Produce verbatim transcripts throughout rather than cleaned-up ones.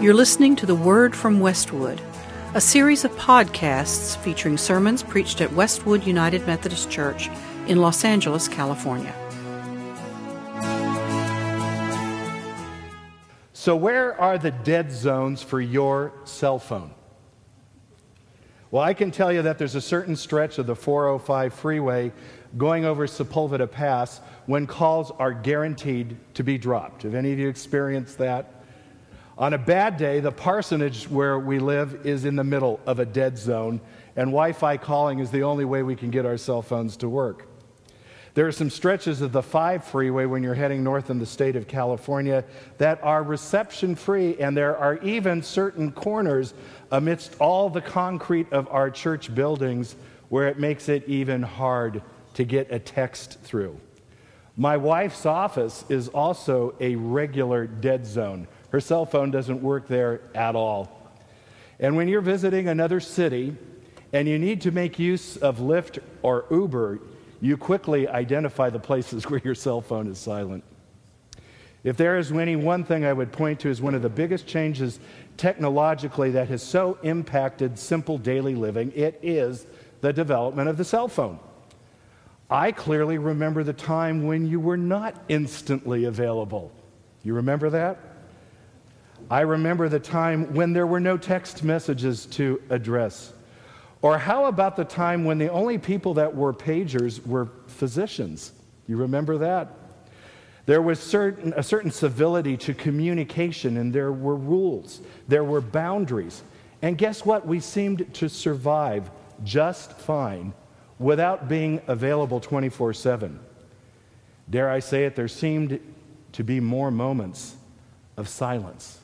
You're listening to The Word from Westwood, a series of podcasts featuring sermons preached at Westwood United Methodist Church in Los Angeles, California. So where are the dead zones for your cell phone? Well, I can tell you that there's a certain stretch of the four oh five freeway going over Sepulveda Pass when calls are guaranteed to be dropped. Have any of you experienced that? On a bad day, the parsonage where we live is in the middle of a dead zone, and Wi-Fi calling is the only way we can get our cell phones to work. There are some stretches of the five freeway when you're heading north in the state of California that are reception-free, and there are even certain corners amidst all the concrete of our church buildings where it makes it even hard to get a text through. My wife's office is also a regular dead zone. Her cell phone doesn't work there at all. And when you're visiting another city and you need to make use of Lyft or Uber, you quickly identify the places where your cell phone is silent. If there is any one thing I would point to as one of the biggest changes technologically that has so impacted simple daily living, it is the development of the cell phone. I clearly remember the time when you were not instantly available. You remember that? I remember the time when there were no text messages to address. Or how about the time when the only people that were pagers were physicians? You remember that? There was certain, a certain civility to communication, and there were rules. There were boundaries. And guess what? We seemed to survive just fine without being available twenty-four seven. Dare I say it, there seemed to be more moments of silence.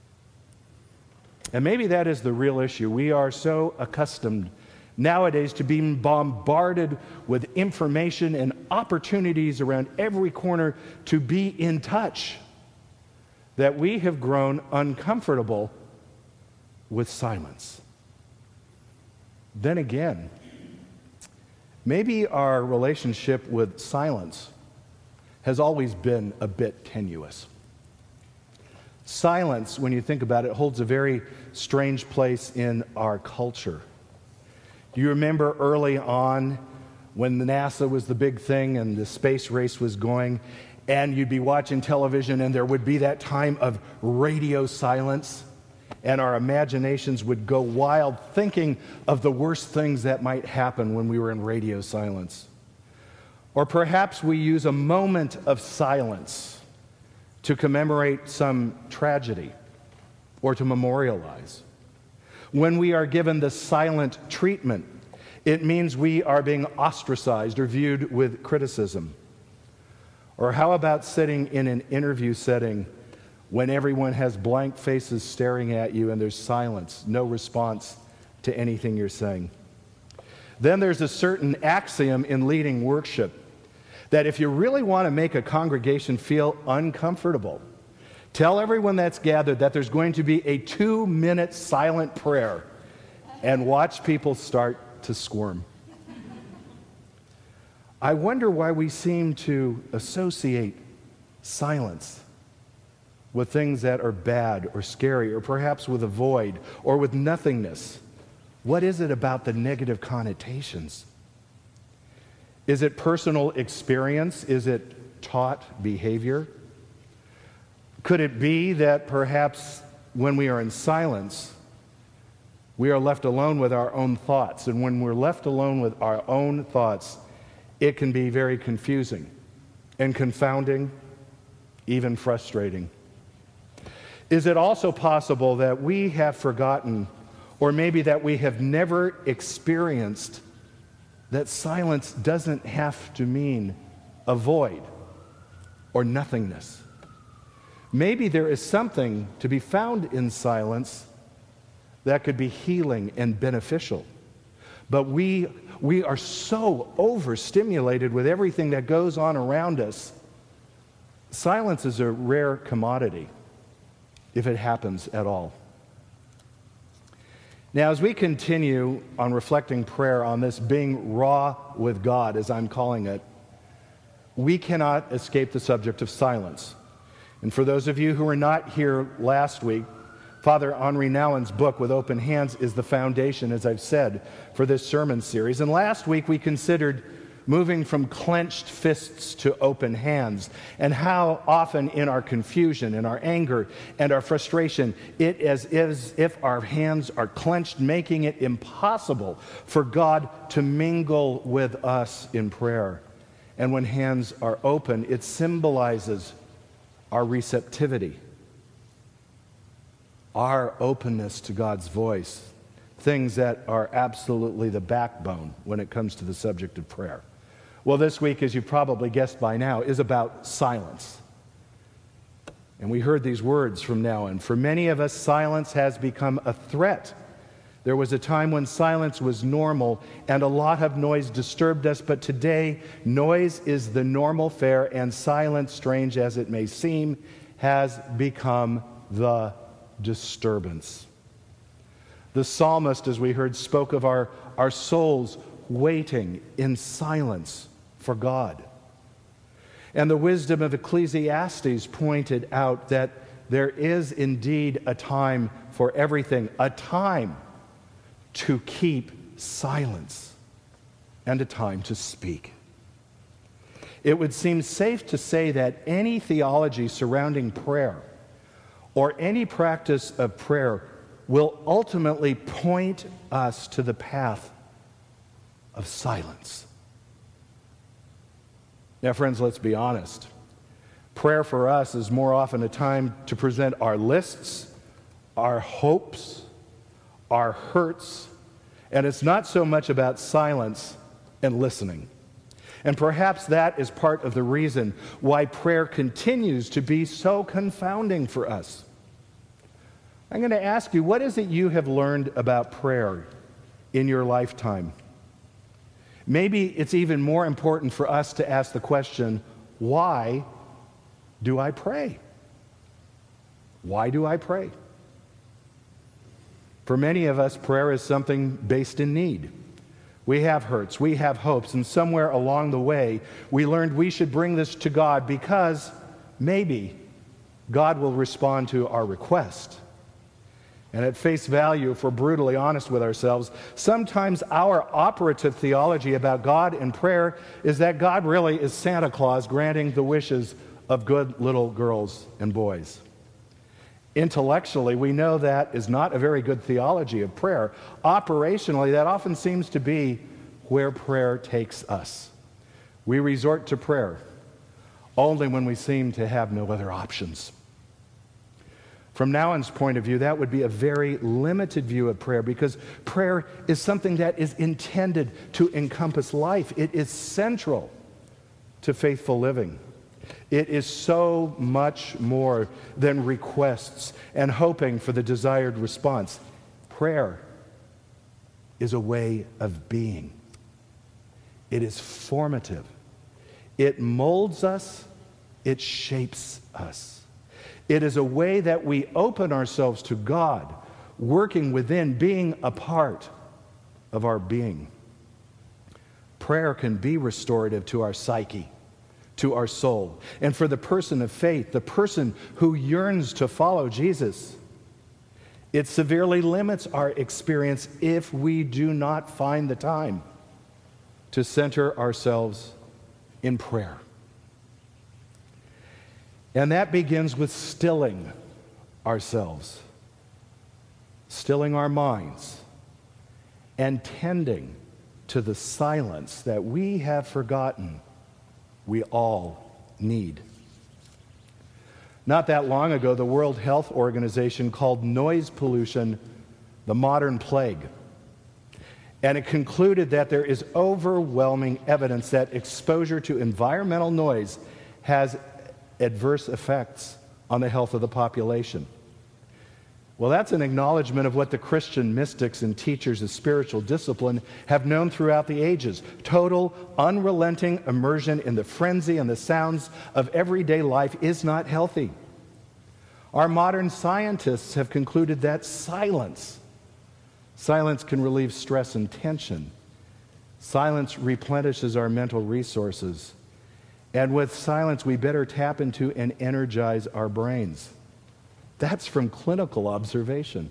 And maybe that is the real issue. We are so accustomed nowadays to being bombarded with information and opportunities around every corner to be in touch that we have grown uncomfortable with silence. Then again, maybe our relationship with silence has always been a bit tenuous. Silence, when you think about it, holds a very strange place in our culture. Do you remember early on when the NASA was the big thing and the space race was going, and you'd be watching television and there would be that time of radio silence, and our imaginations would go wild thinking of the worst things that might happen when we were in radio silence? Or perhaps we use a moment of silence to commemorate some tragedy or to memorialize. When we are given the silent treatment, it means we are being ostracized or viewed with criticism. Or how about sitting in an interview setting when everyone has blank faces staring at you and there's silence, no response to anything you're saying? Then there's a certain axiom in leading worship that if you really want to make a congregation feel uncomfortable, tell everyone that's gathered that there's going to be a two-minute silent prayer and watch people start to squirm. I wonder why we seem to associate silence with things that are bad or scary, or perhaps with a void or with nothingness. What is it about the negative connotations? Is it personal experience? Is it taught behavior? Could it be that perhaps when we are in silence, we are left alone with our own thoughts? And when we're left alone with our own thoughts, it can be very confusing and confounding, even frustrating. Is it also possible that we have forgotten, or maybe that we have never experienced, that silence doesn't have to mean a void or nothingness? Maybe there is something to be found in silence that could be healing and beneficial. But we, we are so overstimulated with everything that goes on around us. Silence is a rare commodity, if it happens at all. Now, as we continue on reflecting prayer on this being raw with God, as I'm calling it, we cannot escape the subject of silence. And for those of you who were not here last week, Father Henri Nouwen's book, With Open Hands, is the foundation, as I've said, for this sermon series. And last week we considered moving from clenched fists to open hands, and how often in our confusion, in our anger, and our frustration, it is as if our hands are clenched, making it impossible for God to mingle with us in prayer. And when hands are open, it symbolizes our receptivity, our openness to God's voice, things that are absolutely the backbone when it comes to the subject of prayer. Well, this week, as you've probably guessed by now, is about silence. And we heard these words from Nouwen. For many of us, silence has become a threat. There was a time when silence was normal and a lot of noise disturbed us, but today, noise is the normal fare, and silence, strange as it may seem, has become the disturbance. The psalmist, as we heard, spoke of our, our souls waiting in silence for God. And the wisdom of Ecclesiastes pointed out that there is indeed a time for everything, a time to keep silence and a time to speak. It would seem safe to say that any theology surrounding prayer or any practice of prayer will ultimately point us to the path of silence. Now, friends, let's be honest. Prayer for us is more often a time to present our lists, our hopes, our hurts, and it's not so much about silence and listening. And perhaps that is part of the reason why prayer continues to be so confounding for us. I'm going to ask you, what is it you have learned about prayer in your lifetime? Maybe it's even more important for us to ask the question, why do I pray? Why do I pray? For many of us, prayer is something based in need. We have hurts, we have hopes, and somewhere along the way, we learned we should bring this to God because maybe God will respond to our request. And at face value, if we're brutally honest with ourselves, sometimes our operative theology about God and prayer is that God really is Santa Claus granting the wishes of good little girls and boys. Intellectually, we know that is not a very good theology of prayer. Operationally, that often seems to be where prayer takes us. We resort to prayer only when we seem to have no other options. From Nouwen's point of view, that would be a very limited view of prayer, because prayer is something that is intended to encompass life. It is central to faithful living. It is so much more than requests and hoping for the desired response. Prayer is a way of being. It is formative. It molds us. It shapes us. It is a way that we open ourselves to God, working within, being a part of our being. Prayer can be restorative to our psyche, to our soul. And for the person of faith, the person who yearns to follow Jesus, it severely limits our experience if we do not find the time to center ourselves in prayer. And that begins with stilling ourselves, stilling our minds, and tending to the silence that we have forgotten we all need. Not that long ago, the World Health Organization called noise pollution the modern plague. And it concluded that there is overwhelming evidence that exposure to environmental noise has adverse effects on the health of the population. Well, that's an acknowledgement of what the Christian mystics and teachers of spiritual discipline have known throughout the ages. Total, unrelenting immersion in the frenzy and the sounds of everyday life is not healthy. Our modern scientists have concluded that silence, silence can relieve stress and tension. Silence replenishes our mental resources. And with silence, we better tap into and energize our brains. That's from clinical observation.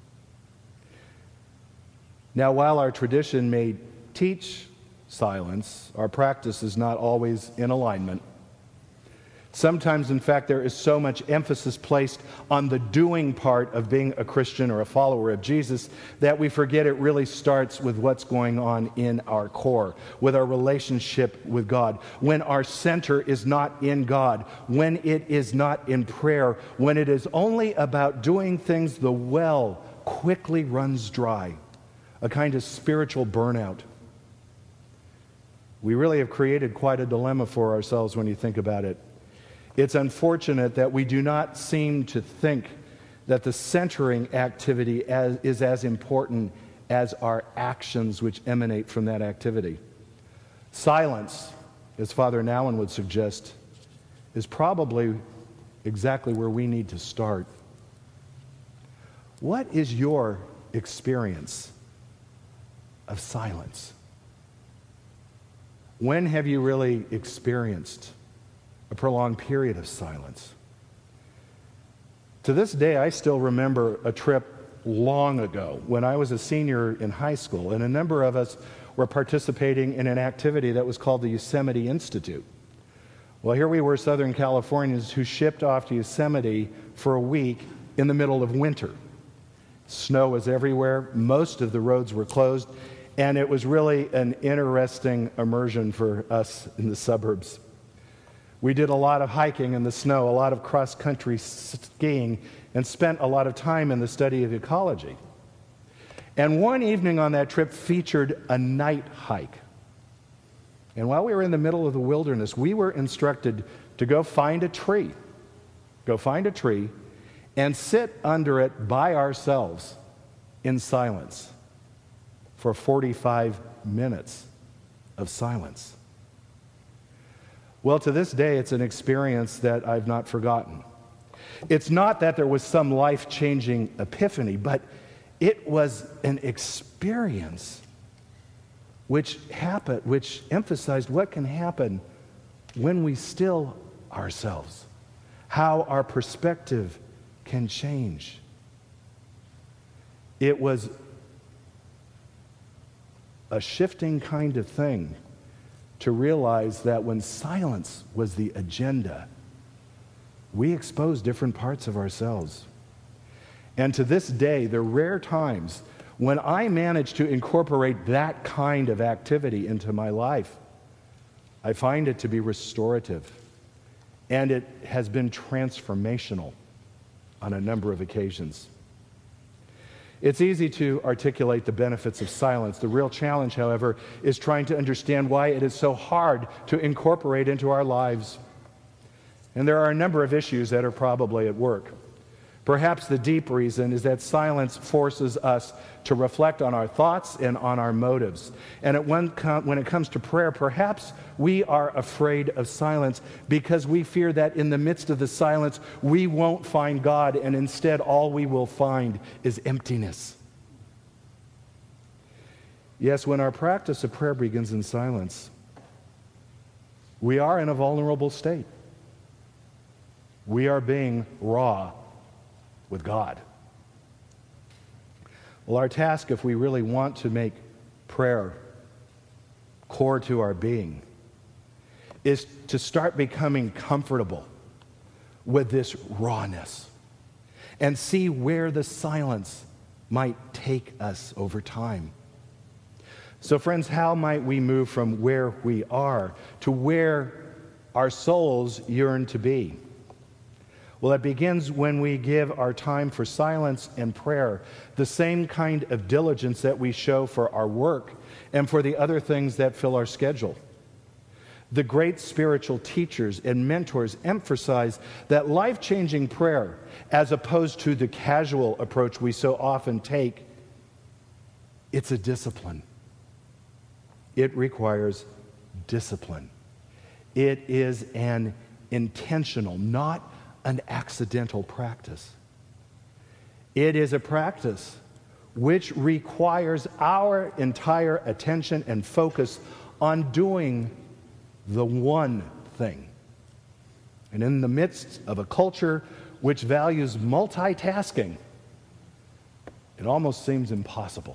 Now, while our tradition may teach silence, our practice is not always in alignment. Sometimes, in fact, there is so much emphasis placed on the doing part of being a Christian or a follower of Jesus that we forget it really starts with what's going on in our core, with our relationship with God. When our center is not in God, when it is not in prayer, when it is only about doing things, the well quickly runs dry, a kind of spiritual burnout. We really have created quite a dilemma for ourselves when you think about it. It's unfortunate that we do not seem to think that the centering activity as, is as important as our actions which emanate from that activity. Silence, as Father Nowin would suggest, is probably exactly where we need to start. What is your experience of silence? When have you really experienced a prolonged period of silence? To this day, I still remember a trip long ago when I was a senior in high school, and a number of us were participating in an activity that was called the Yosemite Institute. Well, here we were, Southern Californians, who shipped off to Yosemite for a week in the middle of winter. Snow was everywhere, most of the roads were closed, and it was really an interesting immersion for us in the suburbs. We did a lot of hiking in the snow, a lot of cross-country skiing, and spent a lot of time in the study of ecology. And one evening on that trip featured a night hike. And while we were in the middle of the wilderness, we were instructed to go find a tree, go find a tree, and sit under it by ourselves in silence for forty-five minutes of silence. Well, to this day, it's an experience that I've not forgotten. It's not that there was some life-changing epiphany, but it was an experience which happened, which emphasized what can happen when we still ourselves, how our perspective can change. It was a shifting kind of thing to realize that when silence was the agenda, we expose different parts of ourselves. And to this day, the rare times when I manage to incorporate that kind of activity into my life, I find it to be restorative, and it has been transformational on a number of occasions. It's easy to articulate the benefits of silence. The real challenge, however, is trying to understand why it is so hard to incorporate into our lives. And there are a number of issues that are probably at work. Perhaps the deep reason is that silence forces us to reflect on our thoughts and on our motives. And at when, when it comes to prayer, perhaps we are afraid of silence because we fear that in the midst of the silence, we won't find God, and instead all we will find is emptiness. Yes, when our practice of prayer begins in silence, we are in a vulnerable state. We are being raw with God. Well, our task, if we really want to make prayer core to our being, is to start becoming comfortable with this rawness and see where the silence might take us over time. So, friends, how might we move from where we are to where our souls yearn to be? Well, it begins when we give our time for silence and prayer the same kind of diligence that we show for our work and for the other things that fill our schedule. The great spiritual teachers and mentors emphasize that life-changing prayer, as opposed to the casual approach we so often take, it's a discipline. It requires discipline. It is an intentional, not an accidental practice. It is a practice which requires our entire attention and focus on doing the one thing. And in the midst of a culture which values multitasking, it almost seems impossible.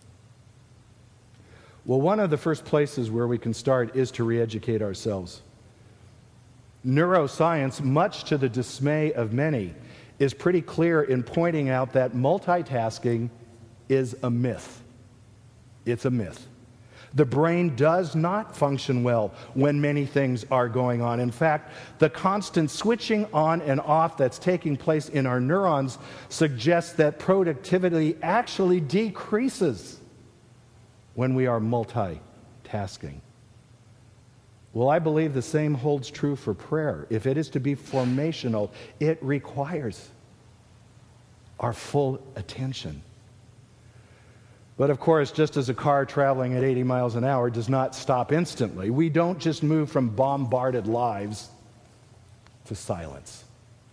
Well, one of the first places where we can start is to re-educate ourselves. Neuroscience, much to the dismay of many, is pretty clear in pointing out that multitasking is a myth. It's a myth. The brain does not function well when many things are going on. In fact, the constant switching on and off that's taking place in our neurons suggests that productivity actually decreases when we are multitasking. Well, I believe the same holds true for prayer. If it is to be formational, it requires our full attention. But of course, just as a car traveling at eighty miles an hour does not stop instantly, we don't just move from bombarded lives to silence.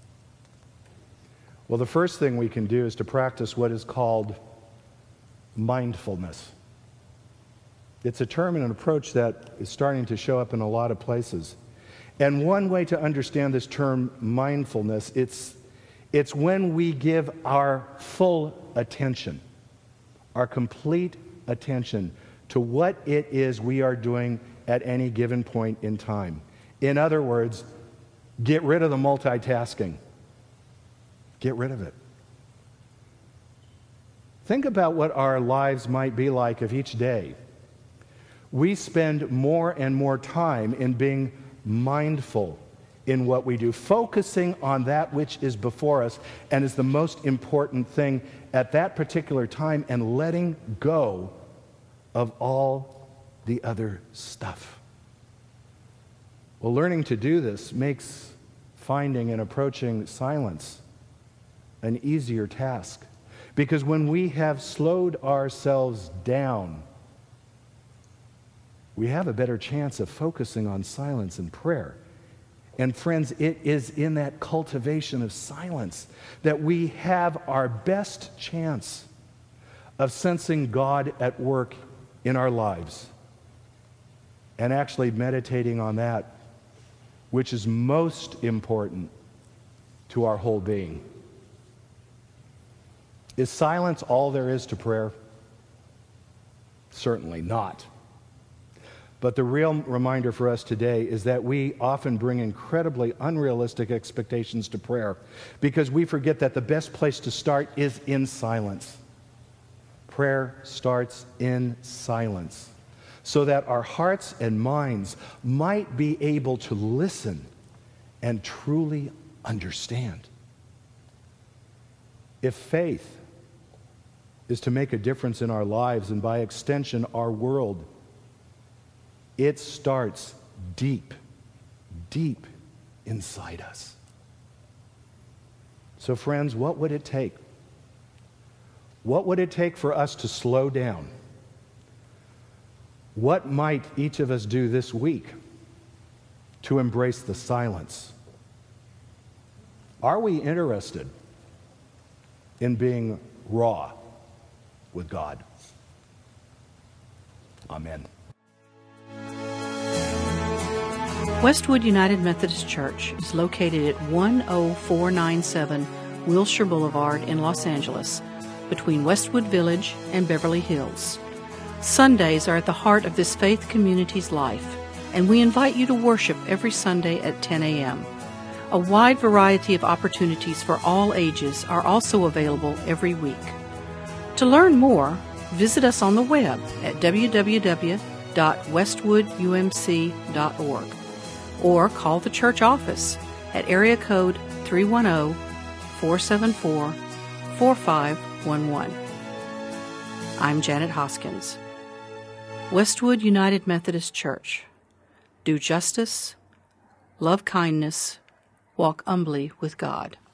Well, the first thing we can do is to practice what is called mindfulness. It's a term and an approach that is starting to show up in a lot of places. And one way to understand this term mindfulness, it's, it's when we give our full attention, our complete attention to what it is we are doing at any given point in time. In other words, get rid of the multitasking. Get rid of it. Think about what our lives might be like if each day we spend more and more time in being mindful in what we do, focusing on that which is before us and is the most important thing at that particular time, and letting go of all the other stuff. Well, learning to do this makes finding and approaching silence an easier task, because when we have slowed ourselves down, we have a better chance of focusing on silence and prayer. And friends, it is in that cultivation of silence that we have our best chance of sensing God at work in our lives and actually meditating on that which is most important to our whole being. Is silence all there is to prayer? Certainly not. But the real reminder for us today is that we often bring incredibly unrealistic expectations to prayer because we forget that the best place to start is in silence. Prayer starts in silence so that our hearts and minds might be able to listen and truly understand. If faith is to make a difference in our lives and by extension our world, it starts deep, deep inside us. So friends, what would it take? What would it take for us to slow down? What might each of us do this week to embrace the silence? Are we interested in being raw with God? Amen. Westwood United Methodist Church is located at one oh four nine seven Wilshire Boulevard in Los Angeles, between Westwood Village and Beverly Hills. Sundays are at the heart of this faith community's life, and we invite you to worship every Sunday at ten a.m. A wide variety of opportunities for all ages are also available every week. To learn more, visit us on the web at w w w dot westwood u m c dot org or call the church office at area code three one zero, four seven four, four five one one. I'm Janet Hoskins. Westwood United Methodist Church. Do justice, love kindness, walk humbly with God.